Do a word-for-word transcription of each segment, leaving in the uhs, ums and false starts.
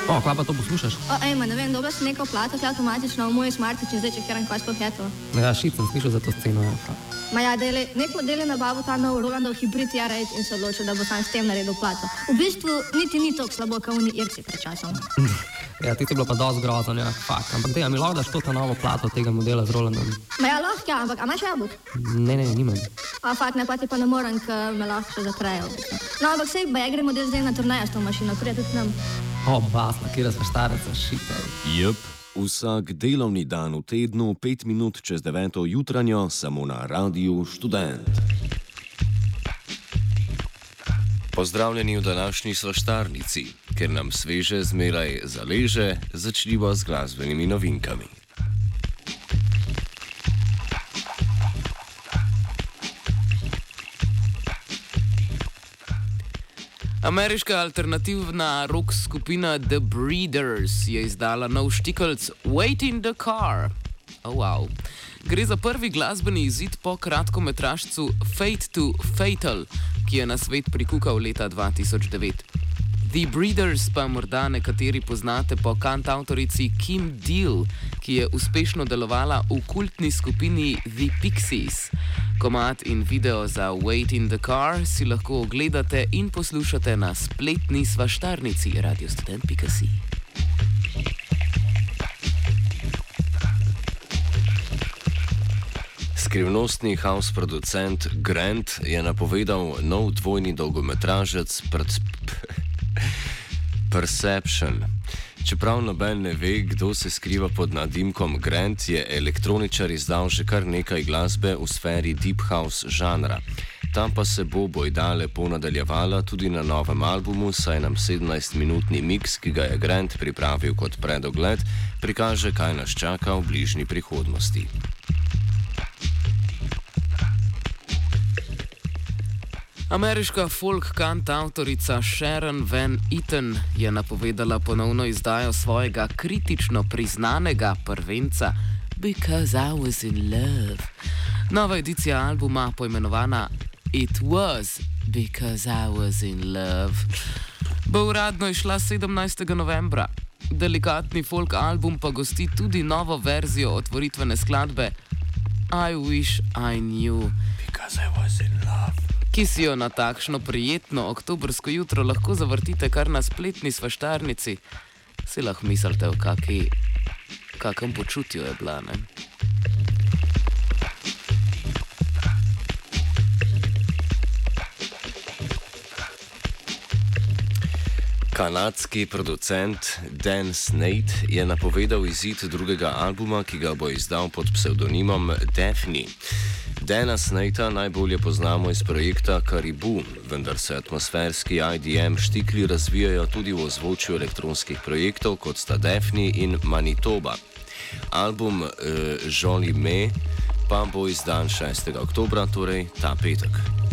O, kva pa to poslušaš? O, ejma, ne vem, dobro si neko plato, ki avtomatično v moj smartič in zdaj če kjeram kaj sploh je to. Ja, šit sem slišal za to sceno. Ja. Ma ja, dele, nek model je nabavil ta nov Rolandov hibrid R osem in se odločil, da bo sam s tem naredil plato. V bistvu niti ni toliko slabo, kot oni Irci pred časom. Ja, ti si bilo pa dosti grozno, ja, fakt. Ampak te, a mi lahko daš to ta novo plato tega modela z Rolandom? Ma ja, lahko, ja, ampak a imaš jabolk? Ne, ne, nimam. A fakt, ne, pa ti pa ne morem, ker me lahko še zatrejo. No, ampak sej, ba ja gre model zdaj na turnejo s to mašino, prije tudi nam. O, basna, kjera sva štareca, šit, ej. Jep. Vsak delovni dan v tednu, pet minut čez deveto jutranjo, samo na Radiu Študent. Pozdravljeni v današnji svaštarnici, ker nam sveže zmeraj zaleže, začnimo z glasbenimi novinkami. Ameriška alternativna rock skupina The Breeders je izdala nov štikelc Wait in the Car. Oh, wow. Gre za prvi glasbeni izid po kratkometražcu Fate to Fatal, ki je na svet prikukal leta dva tisoč devet. The Breeders pa morda nekateri poznate po kantavtorici Kim Deal, ki je uspešno delovala v kultni skupini The Pixies. Komad in video za Wait in the Car si lahko ogledate in poslušate na spletni svaštarnici radio student pika si. Skrivnostni house producent Grant je napovedal nov dvojni dolgometražec pred Perception. Čeprav noben ne ve, kdo se skriva pod nadimkom Grant, je elektroničar izdal že kar nekaj glasbe v sferi deep house žanra. Tam pa se bo bojda lepo nadaljevala tudi na novem albumu, saj nam sedemnajstminutni miks, ki ga je Grant pripravil kot predogled, prikaže, kaj nas čaka v bližnji prihodnosti. Ameriška folk kantavtorica Sharon Van Etten je napovedala ponovno izdajo svojega kritično priznanega prvenca Because I Was in Love. Nova edicija albuma, poimenovana It Was Because I Was in Love, bo uradno išla sedemnajstega novembra. Delikatni folk album pa gosti tudi novo verzijo otvoritvene skladbe I Wish I Knew Because I Was in Love, ki si jo na takšno prijetno oktobrsko jutro lahko zavrtite kar na spletni svaštarnici. Si lahko mislite, v kaki, kakem počutju je bila, ne? Kanadski producent Dan Snate je napovedal izid drugega albuma, ki ga bo izdal pod psevdonimom Daphne. Dana Snata najbolje poznamo iz projekta Caribou, vendar se atmosferski I D M štikli razvijajo tudi v ozvočju elektronskih projektov, kot sta Daphne in Manitoba. Album eh, Jolie May pa bo izdan šestega oktobra, torej ta petek.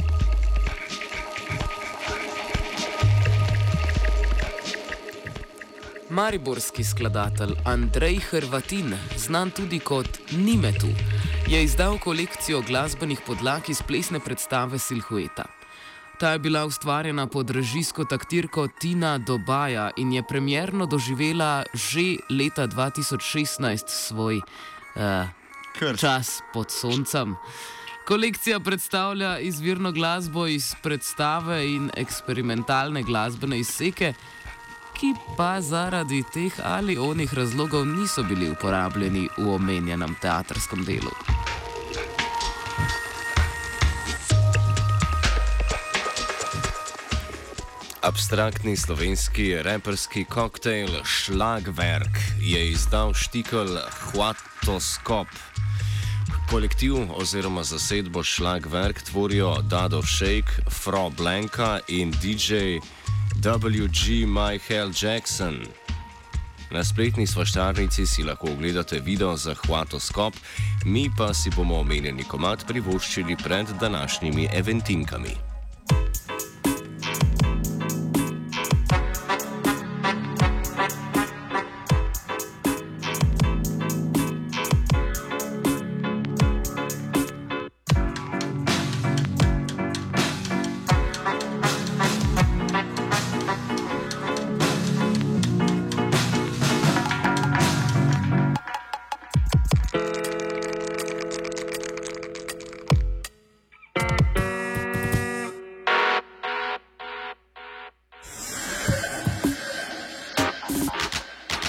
Mariborski skladatelj Andrej Hrvatin, znan tudi kot Nimetu, je izdal kolekcijo glasbenih podlag iz plesne predstave Silhueta. Ta je bila ustvarjena pod režijsko taktirko Tina Dobaja in je premierno doživela že leta dva tisoč šestnajst svoj uh, čas pod soncem. Kolekcija predstavlja izvirno glasbo iz predstave in eksperimentalne glasbene izseke, ki pa zaradi teh ali onih razlogov niso bili uporabljeni v omenjenem teatrskem delu. Abstraktni slovenski reperski koktejl Šlagverk je izdal štikel Hvatoskop. Kolektiv oziroma zasedbo Šlagverk tvorijo Dado Shake, Fro Blanka in D J W G Michael Jackson. Na spletni svaštarnici si lahko ogledate video za Hvatoskop, mi pa si bomo omenjeni komad privoščili pred današnjimi eventinkami.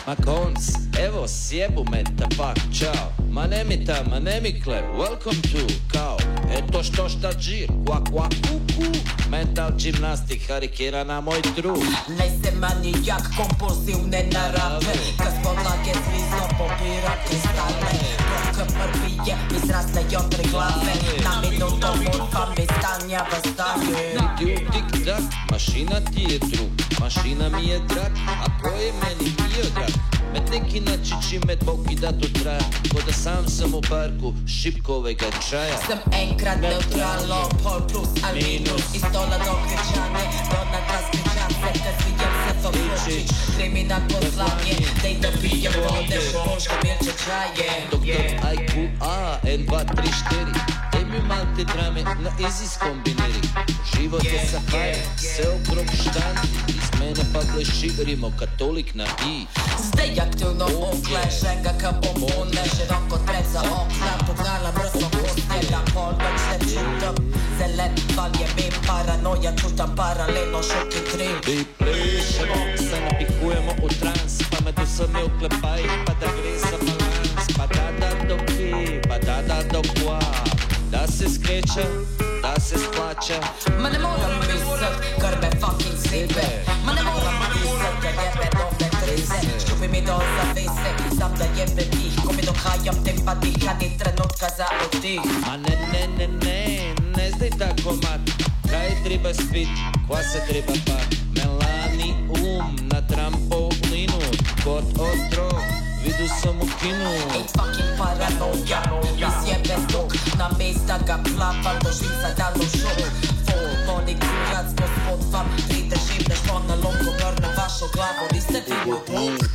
Ma konc, evo sjebu me da pak, čao. Ma ne mi ta, ma ne mi kle, welcome to, kao. Eto što šta džir, kva kva kuku. Mental gimnastik, harikira na moj truk. Ne se manijak, kompulsivne narave. Kad podlage zvizno popira kristale. Dok prvi je, izrasne jotre glave. Na minuto morfam mi stanja vastanje. Ti u tik tak, mašina ti je drug. Mašina mi je drag, a ko je meni bio drag? Med neki načići med boki da to traja. Ko da sam sam u parku šipkovega čaja. Sem enkrat neutralno, pol plus al minus. Iz stola do kričanje, do nad razkričan se. Kad svijem se to vručić, kriminal poslanje. Dej da pijem vode, boška milče čaje. Doktor I Q A, N dva tri štiri. Daj mi mal te drame, na easy skombiniri. Život je sahaj, se okrog štanti. Iz mene pa gleši rimo, katolik na i. Zdaj aktivno ukležem ga ka bombone. Široko treza okna, pognala mrzlo postelja. Polnoć se čutam, zelen val je mi paranoja. Čutam paralelno šuki trim. Vi plešemo, se napihujemo u trans. Pa me tu sami uklepaj, pa da gre za balans. Pa da da do ki, pa da da do kva. Da se skreća, da se splaća. Ma ne moram pisat, kar me fucking zibe. Ma ne moram pisat, jer jebe nove krize. Ščupi mi do zavise, sam da jebe tih. Ko mi dohajam tempa diha, ni trenutka za oddih. Ma ne, ne, ne, ne, ne zdaj tako mat. Kaj treba spit, kva se treba pat. Melani um na trampolinu, kot otrok, vidu sam u kinu. Ej, fucking paranoja, izjebe zvuk. Na mesta ga plavam, dožim sa danu šok. Full body kurac, gospod vam pridržim. Nešlo na lonko, grne vašo glavo, niste vi u buk.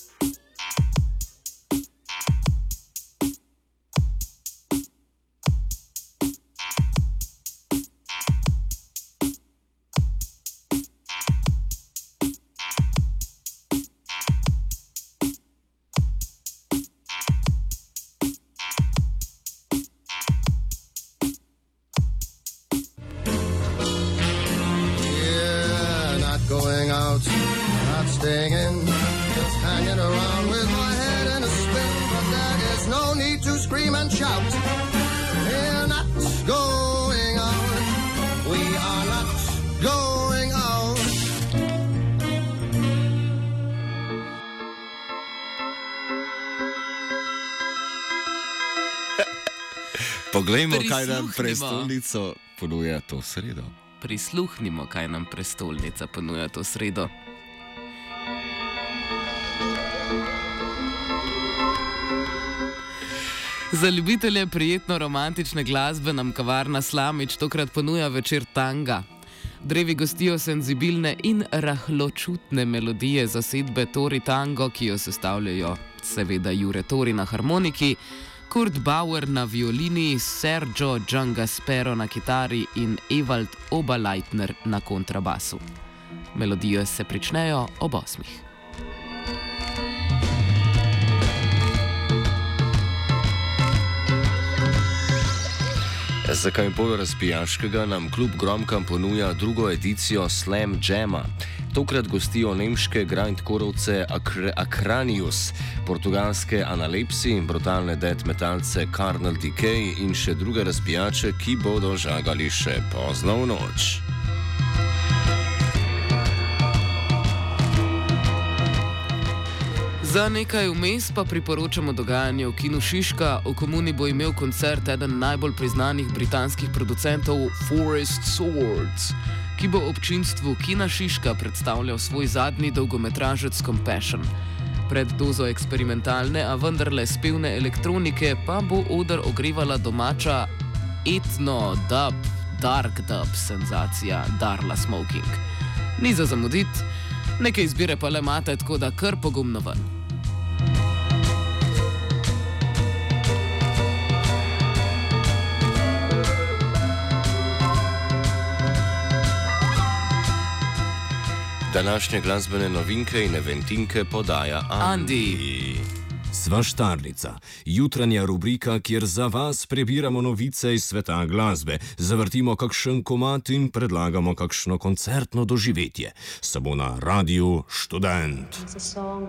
Going out, not staying in, just hanging around with my head in a spin. But there is no need to scream and shout. We're not going out. We are not going out. Poglejmo, kaj nam prestolnico ponuja to sredo. Prisluhnimo, kaj nam prestolnica ponuja to sredo. Za ljubitelje prijetno romantične glasbe nam kavarna Slamič tokrat ponuja večer tanga. Drevi gostijo senzibilne in rahločutne melodije zasedbe Tori Tango, ki jo sestavljajo seveda Jure Tori na harmoniki, Kurt Bauer na violini, Sergio Giangaspero na kitari in Ewald Oberleitner na kontrabasu. Melodije se pričnejo ob osmih. Za kaj bolj razpijaškega nam klub Gromkam ponuja drugo edicijo Slam Jama. Tokrat gostijo nemške grindkorovce Acranius, portugalske Analepsi, brutalne death metalce Carnal Decay in še druge razpijače, ki bodo žagali še pozno v noč. Za nekaj vmes pa priporočamo dogajanje v Kinu Šiška. V Komuni bo imel koncert eden najbolj priznanih britanskih producentov Forest Swords, ki bo občinstvu Kina Šiška predstavljal svoj zadnji dolgometražec Compassion. Pred dozo eksperimentalne, a vendarle spevne elektronike pa bo oder ogrevala domača etno-dub, dark dub senzacija Darla Smoking. Ni za zamudit, neke izbire pa le imate, tako da kar pogumno ven. Današnje glasbene novinke in eventinke podaja Andi. Andi. Svaštarnica, jutranja rubrika, kjer za vas prebiramo novice iz sveta glasbe, zavrtimo kakšen komad in predlagamo kakšno koncertno doživetje. Samo na Radiu Študent.